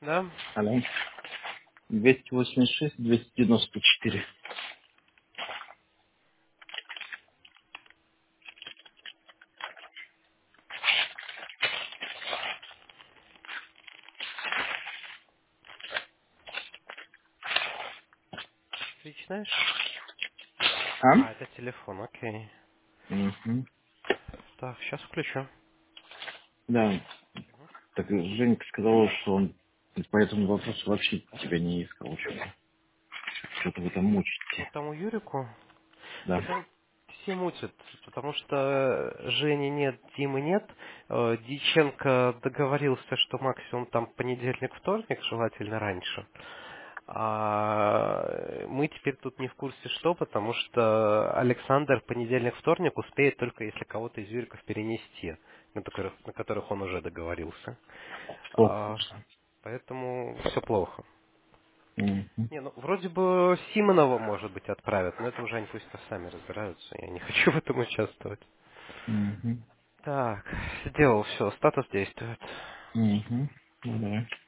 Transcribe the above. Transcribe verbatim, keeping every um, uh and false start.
Да? Алло. двести восемьдесят шесть, двести девяносто четыре. Личная? А? А, это телефон, окей. Угу. Так, сейчас включу. Да. Так Женька сказала, что он по этому вопросу вообще тебя не искал. Что-то, что-то вы там Вот мучите. тому Юрику. Да. Да там все мутят, потому что Жени нет, Димы нет. Э, Дьяченко договорился, что максимум там понедельник-вторник, желательно раньше. А мы теперь тут не в курсе что, потому что Александр понедельник-вторник успеет только если кого-то из Юриков перенести, на которых, на которых он уже договорился. Плохо, А, конечно. поэтому все плохо. Угу. Не, ну вроде бы Симонова, может быть, отправят, но это уже они пусть сами разбираются. Я не хочу в этом участвовать. Угу. Так, сделал все, статус действует. Угу. Ну, давай.